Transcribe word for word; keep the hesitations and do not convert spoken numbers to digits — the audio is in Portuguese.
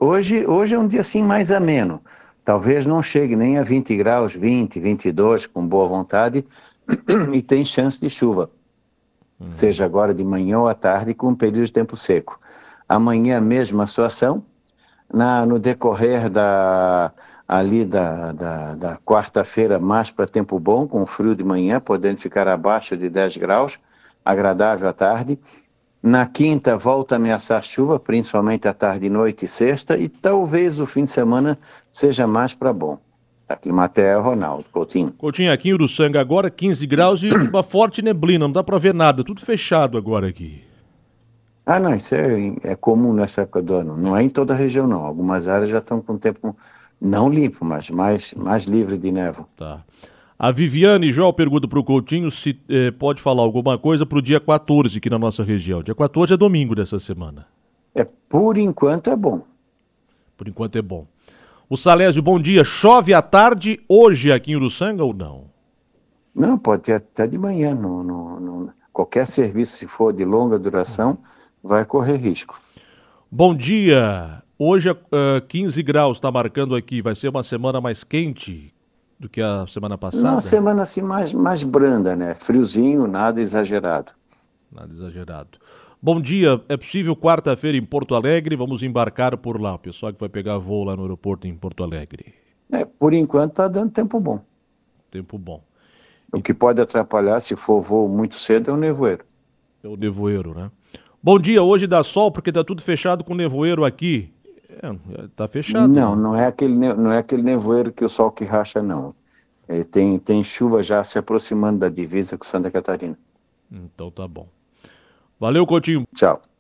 Hoje, hoje é um dia assim mais ameno. Talvez não chegue nem a vinte graus, vinte, vinte e dois, com boa vontade, e tem chance de chuva. Uhum. Seja agora de manhã ou à tarde, com um período de tempo seco. Amanhã, mesma situação. Na, no decorrer da, ali da, da, da quarta-feira, mais para tempo bom, com frio de manhã, podendo ficar abaixo de dez graus, agradável à tarde. Na quinta, volta a ameaçar chuva, principalmente à tarde, noite e sexta, e talvez o fim de semana seja mais para bom. A Climatea, Ronaldo Coutinho. Coutinho, aqui em Uruçanga agora, quinze graus e uma forte neblina, não dá para ver nada, tudo fechado agora aqui. Ah, não, isso é, é comum nessa época do ano. Não é em toda a região, não. Algumas áreas já estão com o tempo não limpo, mas mais, mais livre de névoa. Tá. A Viviane João pergunta para o Coutinho se eh, pode falar alguma coisa para o dia quatorze aqui na nossa região. Dia quatorze é domingo dessa semana. É, por enquanto é bom. Por enquanto é bom. O Salésio, bom dia. Chove à tarde hoje aqui em Uruçanga ou não? Não, pode ter até de manhã. No, no, no, qualquer serviço, se for de longa duração, vai correr risco. Bom dia. Hoje é uh, quinze graus, está marcando aqui. Vai ser uma semana mais quente do que a semana passada? Uma semana assim mais, mais branda, né? Friozinho, nada exagerado. Nada exagerado. Bom dia, é possível quarta-feira em Porto Alegre? Vamos embarcar por lá. O pessoal que vai pegar voo lá no aeroporto em Porto Alegre. É, por enquanto está dando tempo bom. Tempo bom. O que pode atrapalhar, se for voo muito cedo, é o nevoeiro. É o nevoeiro, né? Bom dia, hoje dá sol porque tá tudo fechado com nevoeiro aqui. É, tá fechado. Não, né? não é aquele, não é aquele nevoeiro que o sol que racha, não. É, tem, tem chuva já se aproximando da divisa com Santa Catarina. Então tá bom. Valeu, Coutinho. Tchau.